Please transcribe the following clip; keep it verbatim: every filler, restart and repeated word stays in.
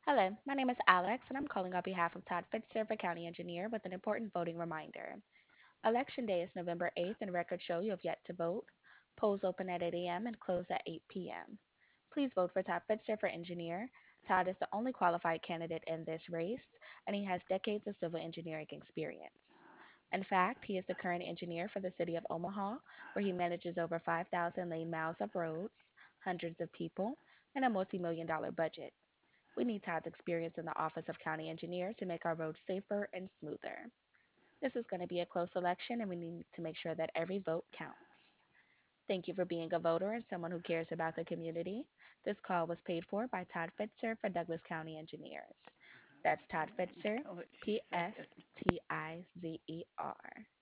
Hello, my name is Alex, and I'm calling on behalf of Todd Fitzgerald, County Engineer, with an important voting reminder. Election day is November eighth, and records show you have yet to vote. Polls open at eight a m and close at eight p m. Please vote for Todd Fitzgerald for engineer. Todd is the only qualified candidate in this race, and he has decades of civil engineering experience. In fact, he is the current engineer for the city of Omaha, where he manages over five thousand lane miles of roads, hundreds of people, and a multi million dollar budget. We need Todd's experience in the Office of County Engineer to make our roads safer and smoother. This is going to be a close election, and we need to make sure that every vote counts. Thank you for being a voter and someone who cares about the community. This call was paid for by Todd Fitzer for Douglas County Engineers. That's Todd Fitzer, P F T I Z E R.